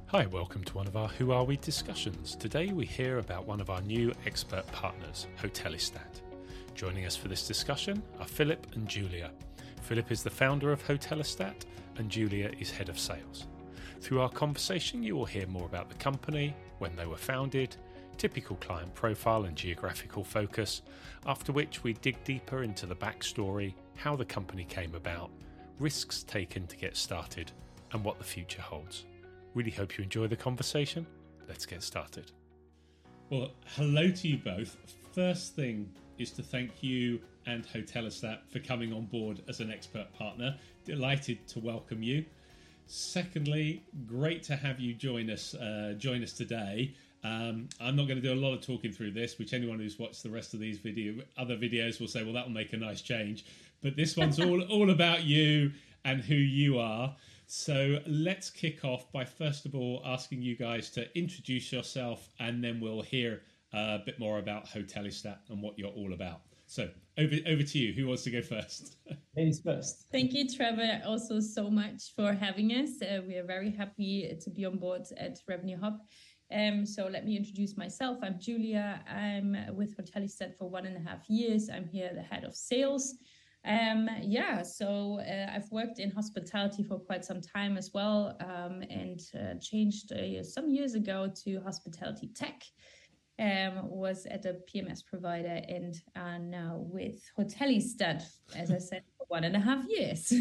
Hi, welcome to one of our Who Are We discussions. Today we hear about one of our new expert partners, Hotellistat. Joining us for this discussion are Philip and Julia. Philip is the founder of Hotellistat and Julia is head of sales. Through our conversation you will hear more about the company, when they were founded, typical client profile and geographical focus, after which we dig deeper into the backstory, how the company came about, risks taken to get started, and what the future holds. Really hope you enjoy the conversation. Let's get started. Well, hello to you both. First thing is to thank you and Hotellistat for coming on board as an expert partner. Delighted to welcome you. Secondly, great to have you join us today. I'm not going to do a lot of talking through this, which anyone who's watched the rest of these other videos will say, well, that'll make a nice change. But this one's all about you and who you are. So let's kick off by first of all asking you guys to introduce yourself, and then we'll hear a bit more about Hotellistat and what you're all about. So over to you. Who wants to go first? Ladies first. Thank you, Trevor, also so much for having us. We are very happy to be on board at Revenue Hub. So let me introduce myself. I'm Julia. I'm with Hotellistat for 1.5 years. I'm here the head of sales. I've worked in hospitality for quite some time as well, and changed some years ago to hospitality tech. Was at a PMS provider and now with Hotellistat, as I said, for 1.5 years.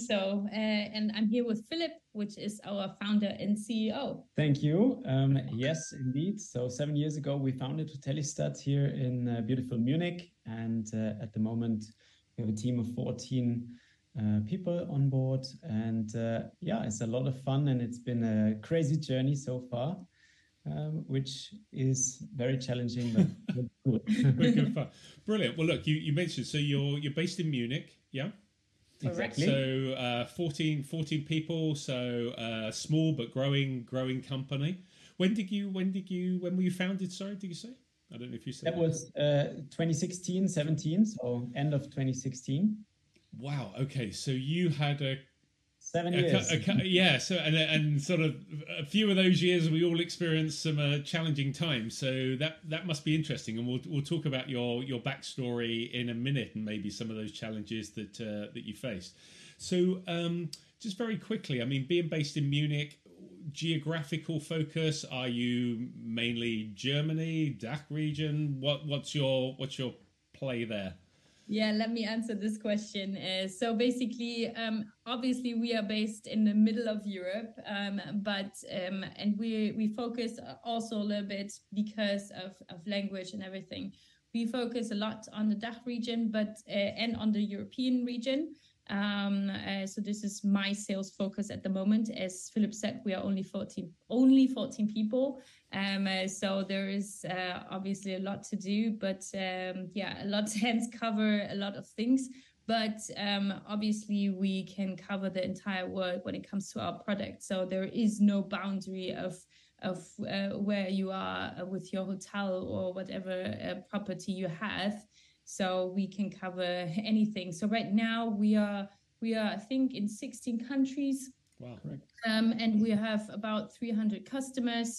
And I'm here with Philip, which is our founder and CEO. Thank you. Yes, indeed. So 7 years ago, we founded Hotellistat here in beautiful Munich. And at the moment, we have a team of 14 people on board. And it's a lot of fun. And it's been a crazy journey so far. Which is very challenging, but good. Good fun. Brilliant. Well, look, you mentioned, so you're based in Munich, yeah? Exactly. So 14 people, so small but growing company. When were you founded? Sorry, did you say? I don't know if you said that. Was 2016, 17, so end of 2016. Wow. Okay, so you had 7 years. So and sort of a few of those years we all experienced some challenging times. So that must be interesting, and we'll talk about your backstory in a minute and maybe some of those challenges that you faced. So just very quickly, I mean, being based in Munich, geographical focus. Are you mainly Germany, DACH region? What's your play there? Yeah, let me answer this question. So basically, obviously, we are based in the middle of Europe, but we focus also a little bit because of language and everything. We focus a lot on the DACH region, but and on the European region. So this is my sales focus at the moment. As Philip said, we are only 14 people. So there is obviously a lot to do, but a lot hands cover a lot of things. But obviously we can cover the entire world when it comes to our product. So there is no boundary of where you are with your hotel or whatever property you have. So we can cover anything. So right now we are I think in 16 countries. Wow. Correct. And we have about 300 customers.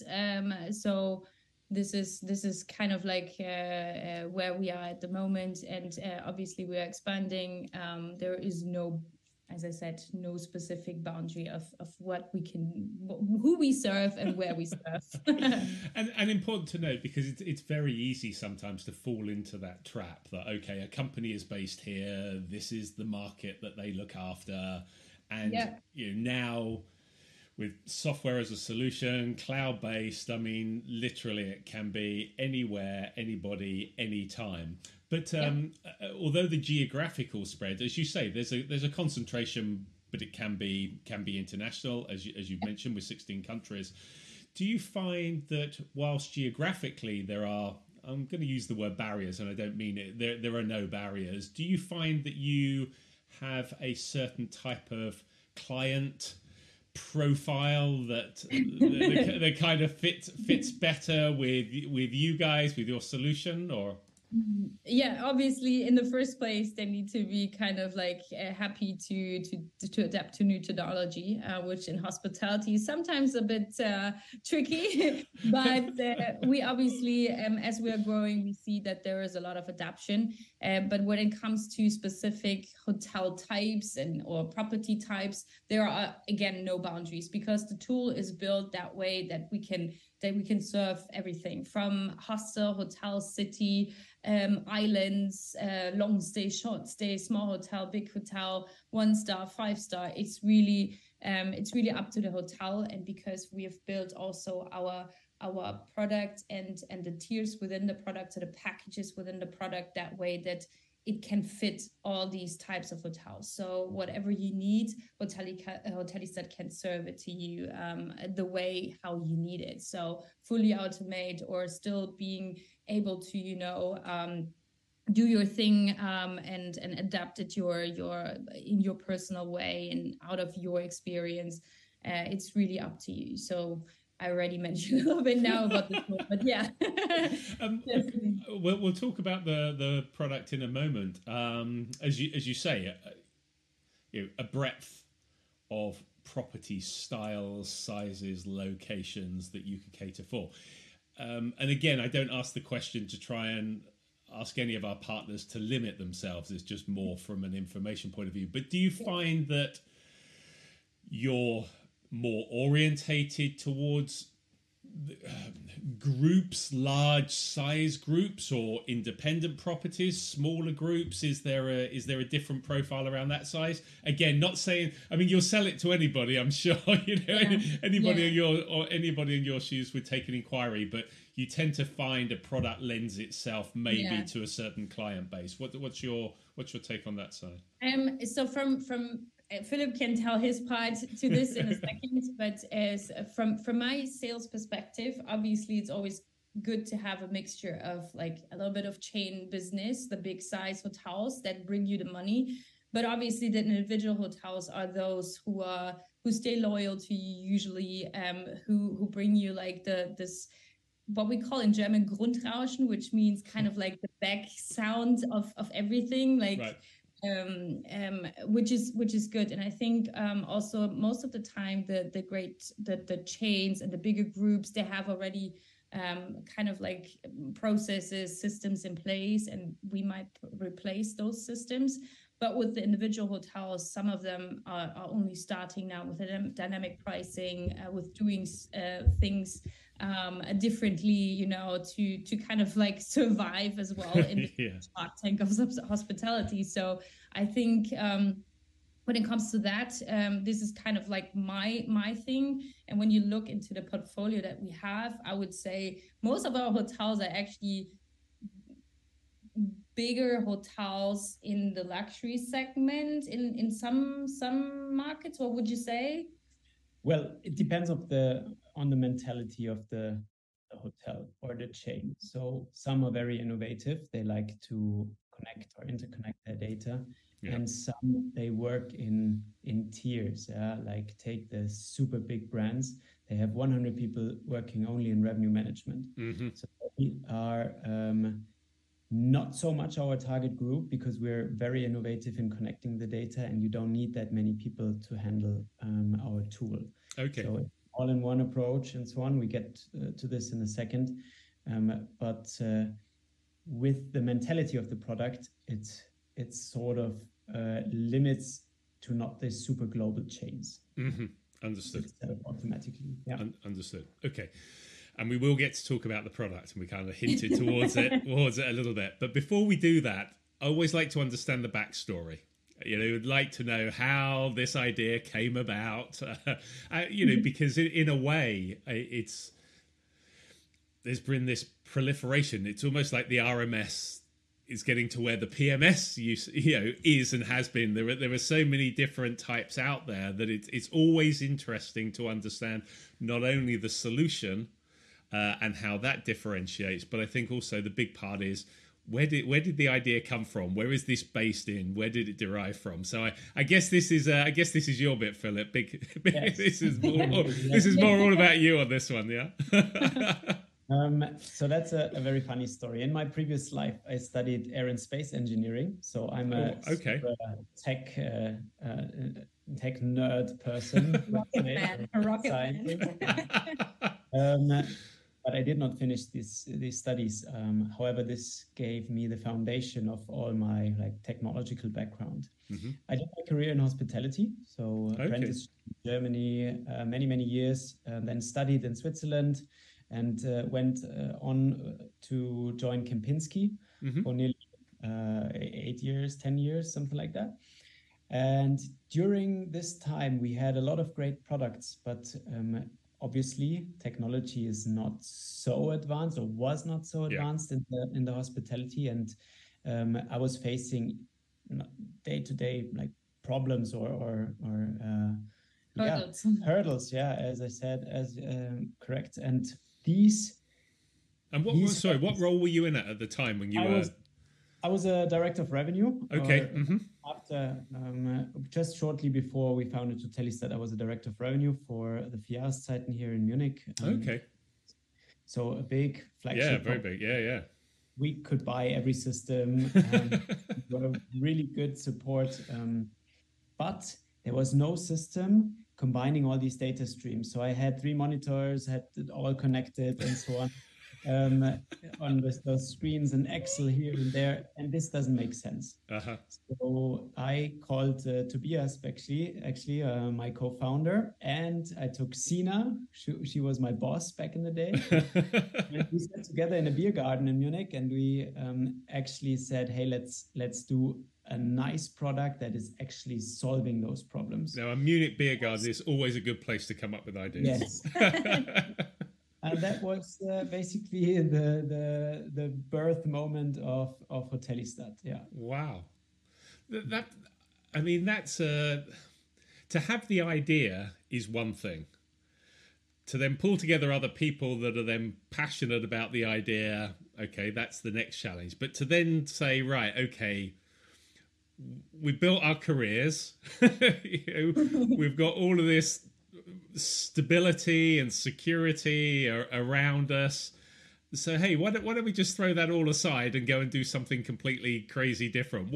So this is kind of like where we are at the moment. And obviously we are expanding. There is no, as I said, no specific boundary of what we can, who we serve and where we serve. and important to note, because it's very easy sometimes to fall into that trap that, okay, a company is based here, this is the market that they look after. And now with software as a solution, cloud-based, I mean, literally it can be anywhere, anybody, anytime. But although the geographical spread, as you say, there's a concentration, but it can be international, as you've mentioned, with 16 countries. Do you find that whilst geographically there are, I'm going to use the word barriers, and I don't mean it, there are no barriers. Do you find that you have a certain type of client profile that kind of fits better with you guys, with your solution, or? Yeah, obviously in the first place they need to be kind of like happy to adapt to new technology, which in hospitality is sometimes a bit tricky. But we obviously, as we are growing, we see that there is a lot of adaptation. But when it comes to specific hotel types and or property types, there are again no boundaries, because the tool is built that way that we can serve everything from hostel, hotel, city, islands, long stay, short stay, small hotel, big hotel, 1 star, 5 star. It's really up to the hotel. And because we have built also our product and the tiers within the product, so the packages within the product, that way that it can fit all these types of hotels. So whatever you need, Hotellistat can serve it to you the way how you need it. So fully automate, or still being able to, do your thing and adapt it in your personal way and out of your experience. It's really up to you. So I already mentioned a little bit now about the tool, but yeah. We'll talk about the product in a moment. As you say, a breadth of property styles, sizes, locations that you can cater for. And again, I don't ask the question to try and ask any of our partners to limit themselves. It's just more from an information point of view. But do you find that you're more orientated towards groups, large size groups, or independent properties, smaller groups? Is there a different profile around that size? Again, not saying, I mean, you'll sell it to anybody, I'm sure. Anybody in your shoes would take an inquiry, but you tend to find a product lends itself maybe to a certain client base. What's your take on that side? So from Philip can tell his part to this in a second, but as from my sales perspective, obviously it's always good to have a mixture of like a little bit of chain business, the big size hotels that bring you the money, but obviously the individual hotels are those who stay loyal to you usually, who bring you like this what we call in German Grundrauschen, which means kind of like the back sound of everything, like. Right. Which is good. And I think also most of the time the chains and the bigger groups, they have already kind of like processes, systems in place, and we might replace those systems. But with the individual hotels, some of them are only starting now with dynamic pricing, with doing things differently, to kind of like survive as well in the Shark Tank of hospitality. So I think when it comes to that, this is kind of like my thing. And when you look into the portfolio that we have, I would say most of our hotels are actually bigger hotels in the luxury segment in some markets. What would you say? Well, it depends on the mentality of the hotel or the chain. So some are very innovative. They like to connect or interconnect their data. Yeah. And some, they work in tiers. Like take the super big brands. They have 100 people working only in revenue management. Mm-hmm. So we are not so much our target group, because we're very innovative in connecting the data, and you don't need that many people to handle our tool. Okay. So all-in-one approach and so on. We get to this in a second. But with the mentality of the product, it's sort of limits to not the super global chains. Mm-hmm. Understood. Automatically. Yeah. Understood. Okay. And we will get to talk about the product, and we kind of hinted towards it a little bit. But before we do that, I always like to understand the backstory. Would like to know how this idea came about. Because in a way, there's been this proliferation. It's almost like the RMS is getting to where the PMS is and has been. There are so many different types out there that it's always interesting to understand not only the solution and how that differentiates, but I think also the big part is where did the idea come from? Where is this based in? Where did it derive from? So I guess this is your bit, Philip. Yes. This is more all about you on this one, yeah. So that's a very funny story. In my previous life, I studied air and space engineering. So I'm a okay. super tech nerd person. Rocket man, a rocket Scientist. man. But I did not finish these studies. However, this gave me the foundation of all my like technological background. I did my career in hospitality, so apprenticeship in Germany, many years, then studied in Switzerland, and went on to join Kempinski for nearly 8 years, 10 years, something like that. And during this time, we had a lot of great products, but obviously technology is not so advanced, or was not so advanced in the hospitality, and I was facing day-to-day like problems or hurdles, as I said, as correct. And these what role were you in at the time when you were? I was a director of revenue. Okay. After just shortly before we founded Hotellistat, I was a director of revenue for the Jahreszeiten here in Munich. Okay. So a big flagship. Yeah, very big. Yeah. We could buy every system. Were really good support, but there was no system combining all these data streams. So I had 3 monitors, had it all connected and so on. On those screens and Excel here and there, and this doesn't make sense. So I called Tobias, actually my co-founder, and I took Sina. She was my boss back in the day. And we sat together in a beer garden in Munich, and we actually said, "Hey, let's do a nice product that is actually solving those problems." Now, a Munich beer garden is always a good place to come up with ideas. Yes. And that was basically the birth moment of Hotellistat. Yeah. Wow. That's to have the idea is one thing. To then pull together other people that are then passionate about the idea, okay, that's the next challenge. But to then say, right, okay, we built our careers, we've got all of this stability and security around us. So hey, why don't we just throw that all aside and go and do something completely crazy different?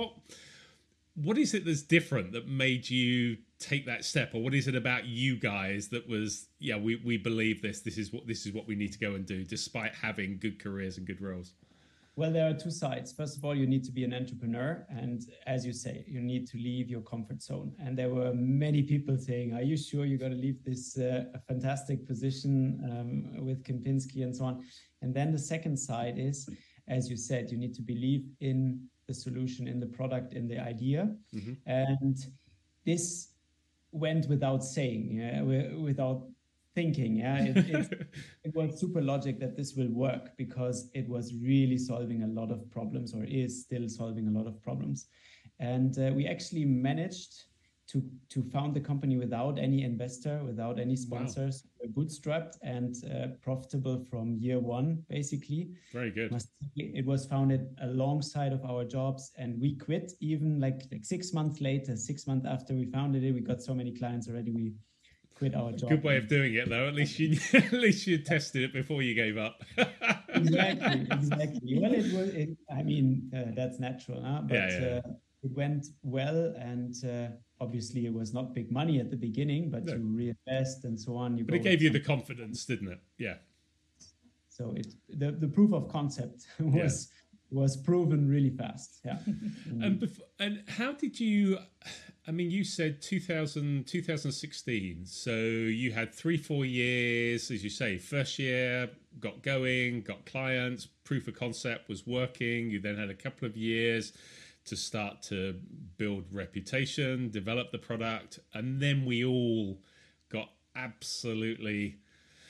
What is it that's different that made you take that step, or what is it about you guys that was we believe this is what we need to go and do despite having good careers and good roles? Well, there are 2 sides. First of all, you need to be an entrepreneur. And as you say, you need to leave your comfort zone. And there were many people saying, "Are you sure you're going to leave this fantastic position with Kempinski," and so on. And then the second side is, as you said, you need to believe in the solution, in the product, in the idea. And this went without saying, without thinking. It was super logic that this will work, because it was really solving a lot of problems, or is still solving a lot of problems. And we actually managed to found the company without any investor, without any sponsors. Wow. Bootstrapped and profitable from year 1, basically. Very good. It was founded alongside of our jobs, and we quit even like 6 months later. 6 months after we founded it, we got so many clients already, we quit our job. Good way of doing it, though. At least you tested it before you gave up. Exactly. Well, that's natural, huh? But it went well, and obviously it was not big money at the beginning, but you reinvest and so on. But it gave you the confidence, didn't it? Yeah. So the proof of concept was proven really fast. Yeah. And how did you? I mean, you said 2016. So you had 3-4 years, as you say. First year got going, got clients, proof of concept was working. You then had a couple of years to start to build reputation, develop the product, and then we all got absolutely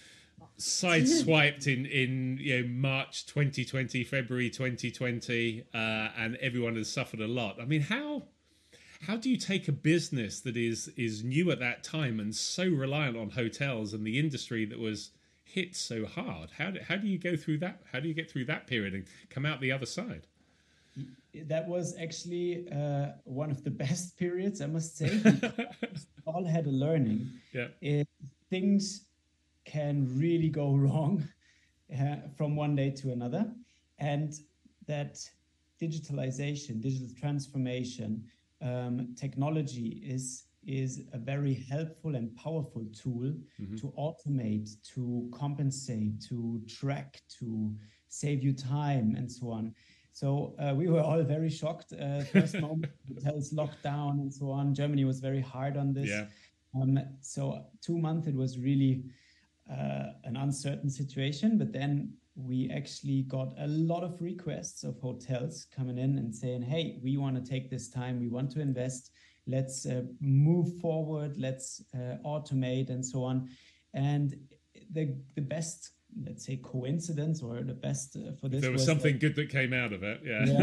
sideswiped in March 2020, February 2020, and everyone has suffered a lot. I mean, how do you take a business that is new at that time and so reliant on hotels and the industry that was hit so hard? How do you go through that? How do you get through that period and come out the other side? That was actually one of the best periods, I must say. We all had a learning. Yeah. Things can really go wrong from one day to another. And that digitalization, digital transformation, technology is a very helpful and powerful tool to automate, to compensate, to track, to save you time, and so on. So we were all very shocked. First moment, hotels locked down and so on. Germany was very hard on this. Yeah. So 2 months, it was really an uncertain situation. But then we actually got a lot of requests of hotels coming in and saying, hey, we want to take this time. We want to invest. Let's move forward. Let's automate and so on. And the best, let's say, coincidence, or the best for this, there was something good that came out of it.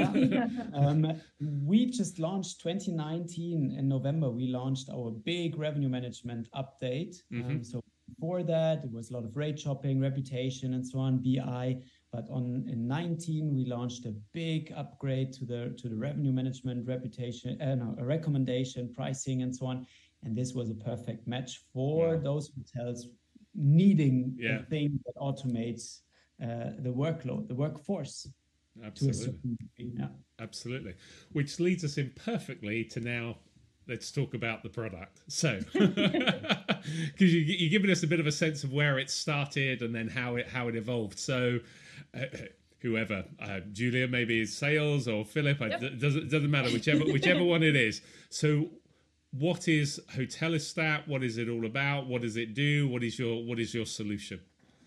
We just launched 2019 in November. We launched our big revenue management update. So before that, it was a lot of rate shopping, reputation, and so on, BI. But in 19, we launched a big upgrade to the revenue management, reputation, recommendation, pricing, and so on. And this was a perfect match for those hotels needing a thing that automates the workload, the workforce. Absolutely. Absolutely. Which leads us in perfectly to now, let's talk about the product. So, because you're giving us a bit of a sense of where it started and then how it evolved. So, whoever, Julia, maybe is sales, or Philip, doesn't matter, whichever one it is. So, what is Hotellistat? What is it all about? What does it do? What is your solution?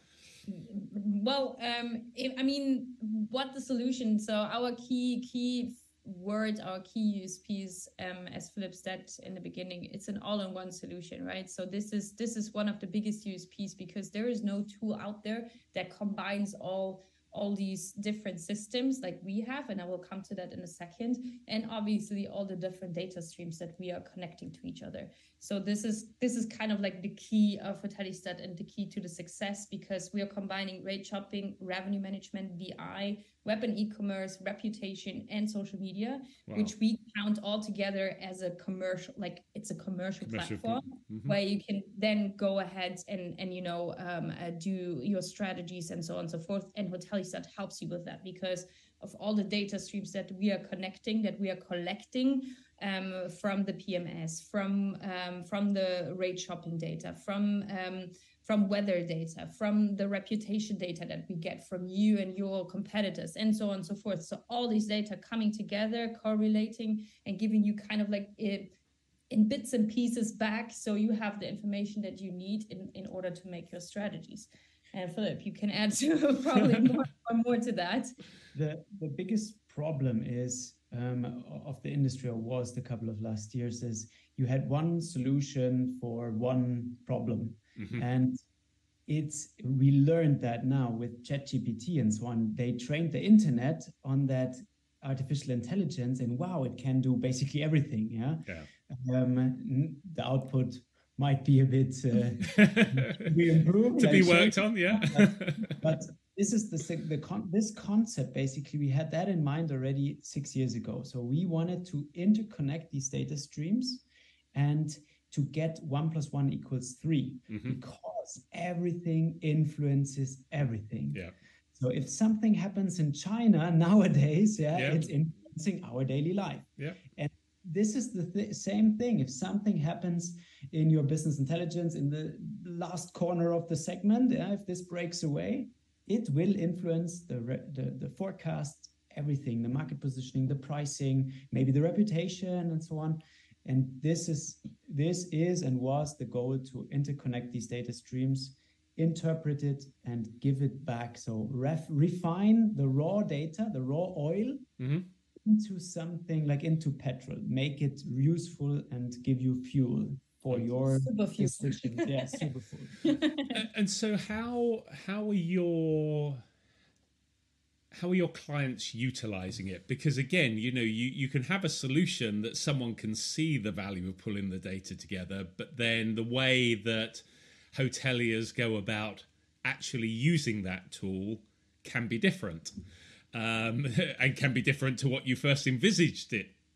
Well, what the solution? So our key word, our key USPs, as Philip said in the beginning, it's an all-in-one solution, right? So this is one of the biggest USPs, because there is no tool out there that combines all these different systems like we have, and I will come to that in a second, and obviously all the different data streams that we are connecting to each other. So this is kind of like the key of Hotellistat and the key to the success, because we are combining rate shopping, revenue management, BI, web and e-commerce, reputation, and social media, which we count all together as a commercial, like it's a commercial platform where you can then go ahead and do your strategies and so on and so forth. And Hotellistat helps you with that, because of all the data streams that we are connecting, that we are collecting from the PMS, from the rate shopping data, from weather data, from the reputation data that we get from you and your competitors, and so on and so forth. So all these data coming together, correlating, and giving you kind of like in bits and pieces back, so you have the information that you need in order to make your strategies. And Philip, you can add to probably more to that. The biggest problem is of the industry, or was the couple of last years, is you had one solution for one problem. And we learned that now with ChatGPT and so on, they trained the internet on that artificial intelligence, and wow, it can do basically everything. The output might be a bit be improved, to be worked on, but this is this concept. Basically, we had that in mind already 6 years ago. So we wanted to interconnect these data streams and to get 1 + 1 = 3, because everything influences everything. So if something happens in China nowadays, it's influencing our daily life. And this is the same thing. If something happens in your business intelligence in the last corner of the segment, if this breaks away, it will influence the forecast, everything, the market positioning, the pricing, maybe the reputation, and so on. And this is and was the goal, to interconnect these data streams, interpret it, and give it back. So refine the raw data, the raw oil, into something like into petrol, make it useful and give you fuel for your decisions. Super fuel. And so how are your clients utilizing it? Because again, you can have a solution that someone can see the value of pulling the data together, but then the way that hoteliers go about actually using that tool can be different, and can be different to what you first envisaged it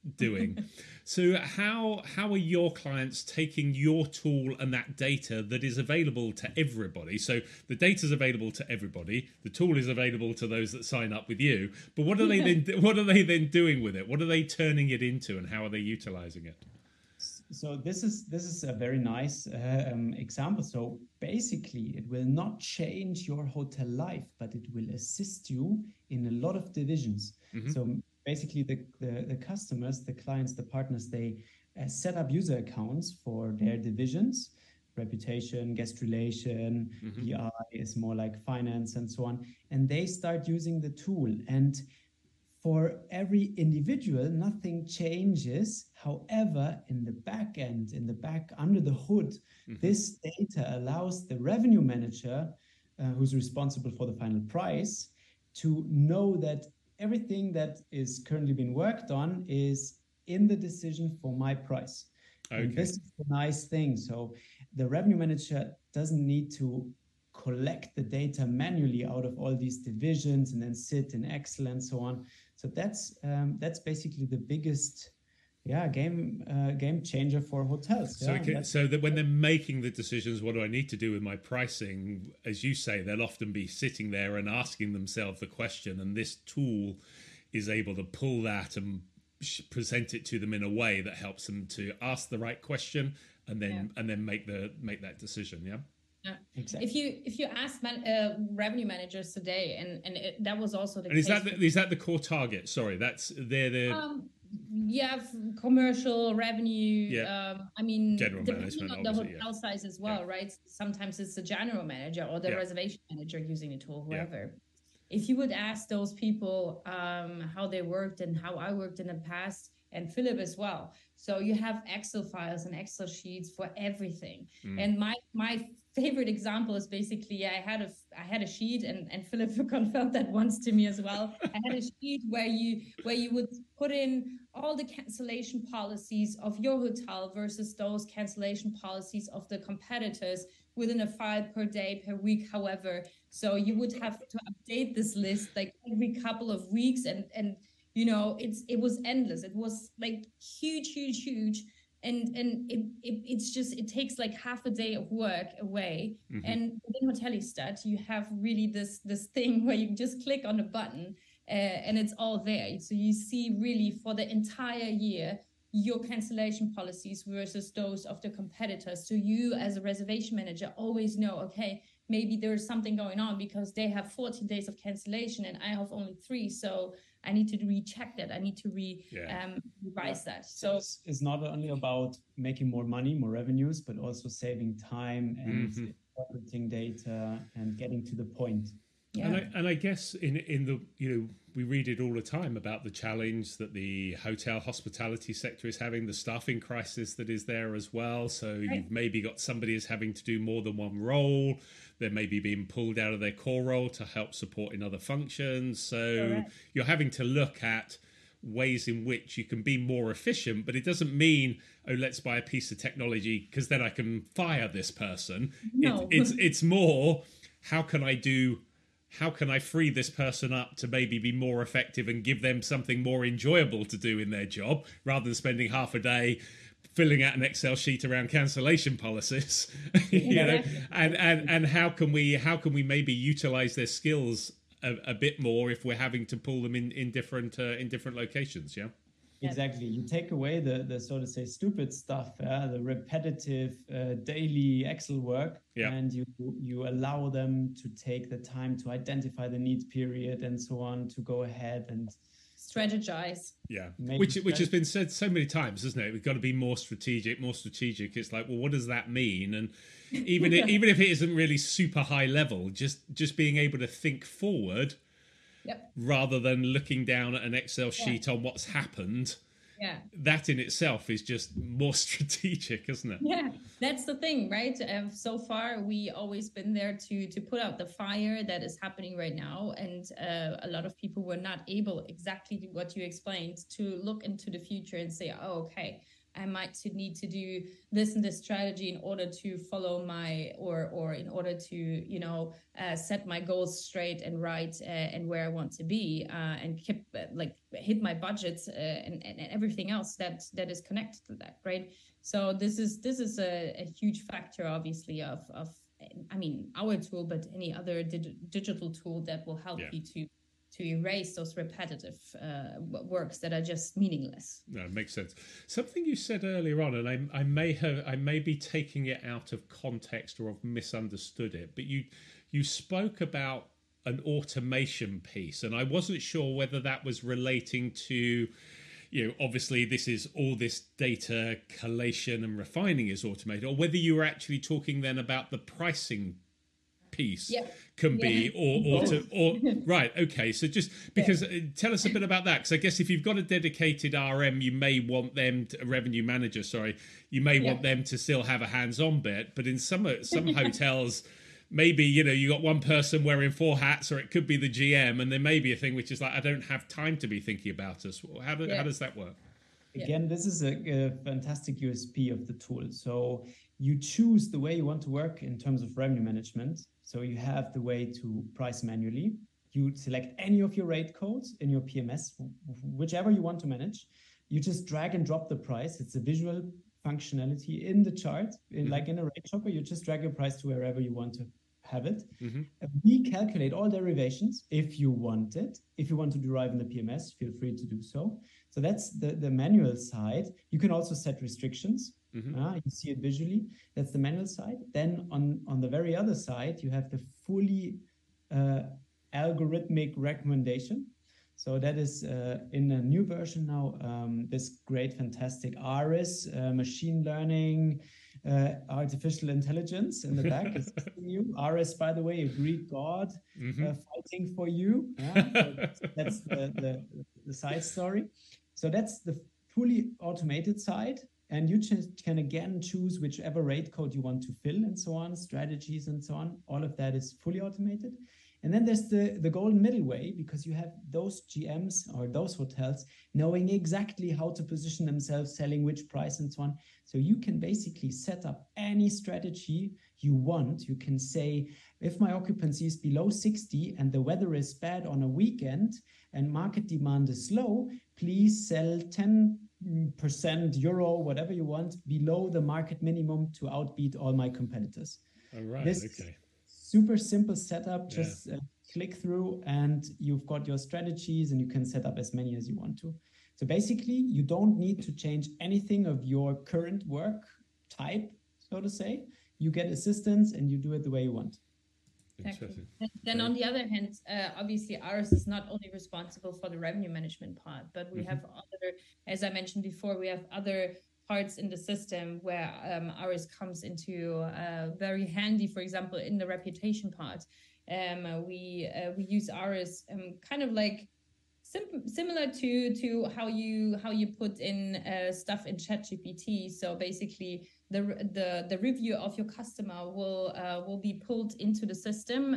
doing. So how are your clients taking your tool and that data that is available to everybody? So the data is available to everybody. The tool is available to those that sign up with you. But what are they then doing with it? What are they turning it into, and how are they utilizing it? So this is a very nice example. So basically, it will not change your hotel life, but it will assist you in a lot of divisions. Mm-hmm. So basically, the customers, the clients, the partners, they set up user accounts for their divisions. Reputation, guest relation, mm-hmm. BI is more like finance and so on. And they start using the tool. And for every individual, nothing changes. However, in the back end, in the back under the hood, mm-hmm. this data allows the revenue manager, who's responsible for the final price, to know that everything that is currently being worked on is in the decision for my price. Okay. And this is the nice thing. So the revenue manager doesn't need to collect the data manually out of all these divisions and then sit in Excel and so on. So that's basically the biggest game changer for hotels. So that when they're making the decisions, what do I need to do with my pricing? As you say, they'll often be sitting there and asking themselves the question, and this tool is able to pull that and present it to them in a way that helps them to ask the right question and then make that decision. Yeah. Yeah, exactly. If you ask revenue managers today, that was also the case. Is that the core target? Sorry, that's commercial revenue. Yeah. General management on the hotel size as well, right? Sometimes it's the general manager or the reservation manager using the tool, whoever. Yeah. If you would ask those people how they worked and how I worked in the past, and Philip as well. So you have Excel files and Excel sheets for everything. And my favorite example is basically I had a sheet, and Philip confirmed that once to me as well. I had a sheet where you would put in all the cancellation policies of your hotel versus those cancellation policies of the competitors within a file per day, per week, however. So you would have to update this list like every couple of weeks, and it was endless. It was like huge. And it takes like half a day of work away. Mm-hmm. And within Hotellistat, you have really this thing where you just click on a button and it's all there. So you see really for the entire year your cancellation policies versus those of the competitors. So you as a reservation manager always know, okay, maybe there's something going on because they have 14 days of cancellation and I have only 3. So I need to recheck that. I need to revise that. So it's not only about making more money, more revenues, but also saving time and interpreting data and getting to the point. Yeah. And I guess in the we read it all the time about the challenge that the hotel hospitality sector is having, the staffing crisis that is there as well. So you've maybe got somebody is having to do more than one role. They're maybe being pulled out of their core role to help support in other functions. So you're having to look at ways in which you can be more efficient, but it doesn't mean, let's buy a piece of technology because then I can fire this person. No. It's more, how can I free this person up to maybe be more effective and give them something more enjoyable to do in their job rather than spending half a day filling out an Excel sheet around cancellation policies, and how can we maybe utilize their skills a bit more if we're having to pull them in different locations. Yeah. Exactly. You take away the so to say stupid stuff, the repetitive daily Excel work, and you allow them to take the time to identify the need period and so on, to go ahead and strategize. Yeah, which has been said so many times, isn't it? We've got to be more strategic. It's like, well, what does that mean? And even if it isn't really super high level, just being able to think forward. Yep. Rather than looking down at an Excel sheet on what's happened. Yeah. That in itself is just more strategic, isn't it? Yeah, that's the thing, right? So far, we always been there to put out the fire that is happening right now. And a lot of people were not able, exactly what you explained, to look into the future and say, oh, okay, I might need to do this and this strategy in order to follow my or in order to set my goals straight and right and where I want to be and keep hit my budgets and everything else that is connected to that, right? So this is a huge factor, obviously, of I mean, our tool, but any other digital tool that will help you to erase those repetitive works that are just meaningless. No, it makes sense. Something you said earlier on, and I may be taking it out of context or have misunderstood it, but you spoke about an automation piece, and I wasn't sure whether that was relating to, obviously this data collation and refining is automated, or whether you were actually talking then about the pricing piece can be or right. Okay, so just because tell us a bit about that, because I guess if you've got a dedicated RM, you may want them a revenue manager, you may want them to still have a hands-on bit, but in some hotels maybe you got one person wearing 4 hats, or it could be the GM, and there may be a thing which is like, I don't have time to be thinking about us. How does that work? Again, this is a fantastic USP of the tool. So you choose the way you want to work in terms of revenue management. So you have the way to price manually. You select any of your rate codes in your PMS, whichever you want to manage. You just drag and drop the price. It's a visual functionality in the chart. Like in a rate shopper, you just drag your price to wherever you want to have it. We calculate all derivations if you want it. If you want to derive in the PMS, feel free to do so. So that's the manual side. You can also set restrictions. You see it visually. That's the manual side. Then on the very other side, you have the fully algorithmic recommendation. So that is in a new version now, this great, fantastic ARIS, machine learning, artificial intelligence in the back is new. ARIS, by the way, a Greek god fighting for you. So that's the side story. So that's the fully automated side. And you can again choose whichever rate code you want to fill and so on, strategies and so on. All of that is fully automated. And then there's the golden middle way, because you have those GMs or those hotels knowing exactly how to position themselves, selling which price and so on. So you can basically set up any strategy you want. You can say, if my occupancy is below 60 and the weather is bad on a weekend and market demand is low, please sell 10% euro, whatever you want, below the market minimum to outbeat all my competitors. All right, okay. Super simple setup, just click through and you've got your strategies and you can set up as many as you want to. So basically, you don't need to change anything of your current work type, so to say. You get assistance and you do it the way you want. Exactly. Then on the other hand, obviously ARIS is not only responsible for the revenue management part, but we have other, as I mentioned before, we have other parts in the system where ARIS comes into very handy. For example, in the reputation part, we use ARIS kind of like similar to how you put in stuff in ChatGPT. So basically, the review of your customer will be pulled into the system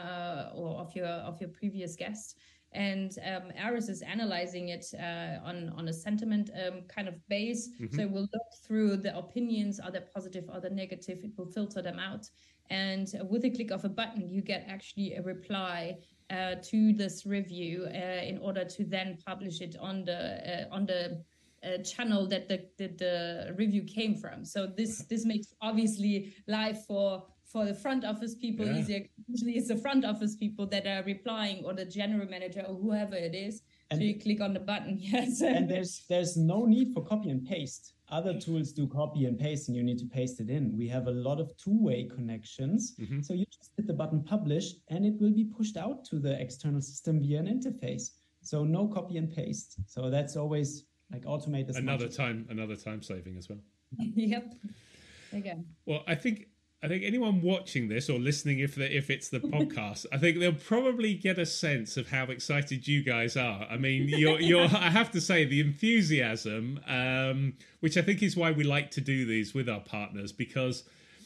or of your previous guest. And ARIS is analyzing it on a sentiment kind of base. So it will look through the opinions, are they positive, are they negative? It will filter them out. And with a click of a button, you get actually a reply to this review in order to then publish it on the channel that the review came from. So this makes obviously life for the front office people easier. Usually it's the front office people that are replying, or the general manager or whoever it is. And so you click on the button. Yes. And there's no need for copy and paste. Other tools do copy and paste and you need to paste it in. We have a lot of two-way connections. So you just hit the button publish and it will be pushed out to the external system via an interface. So no copy and paste. So that's always like automate. Another time saving as well. Yep. Again. Well, I think anyone watching this or listening, if it's the podcast, I think they'll probably get a sense of how excited you guys are. I mean, you're I have to say, the enthusiasm, which I think is why we like to do these with our partners, because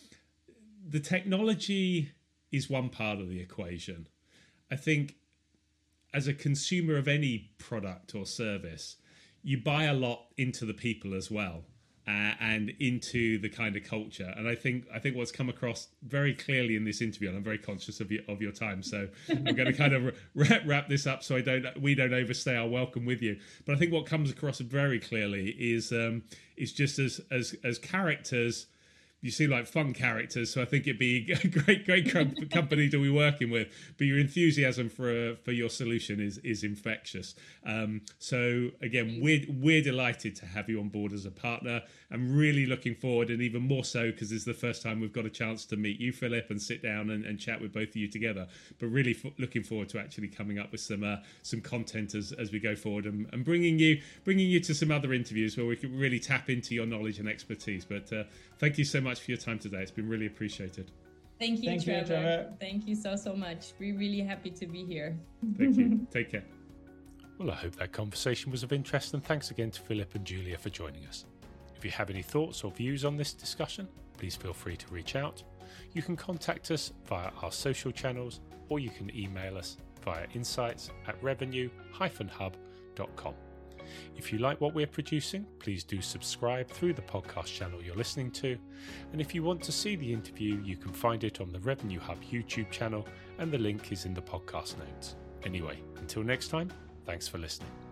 the technology is one part of the equation. I think as a consumer of any product or service, you buy a lot into the people as well. and into the kind of culture. And I think what's come across very clearly in this interview, and I'm very conscious of your time, so I'm going to kind of wrap this up so we don't overstay our welcome with you. But I think what comes across very clearly is just as characters. You seem like fun characters, so I think it'd be a great company to be working with. But your enthusiasm for your solution is infectious. So again, we're delighted to have you on board as a partner. I'm really looking forward, and even more so because this is the first time we've got a chance to meet you, Philip, and sit down and chat with both of you together. But really looking forward to actually coming up with some content as we go forward, and bringing you to some other interviews where we can really tap into your knowledge and expertise. But thank you so much for your time today. It's been really appreciated. Thank you, Trevor. Thank you so much. We're really happy to be here. Thank you. Take care. Well, I hope that conversation was of interest, and thanks again to Philip and Julia for joining us. If you have any thoughts or views on this discussion, please feel free to reach out. You can contact us via our social channels, or you can email us via insights@revenue-hub.com. If you like what we're producing, please do subscribe through the podcast channel you're listening to. And if you want to see the interview, you can find it on the Revenue Hub YouTube channel, and the link is in the podcast notes. Anyway, until next time, thanks for listening.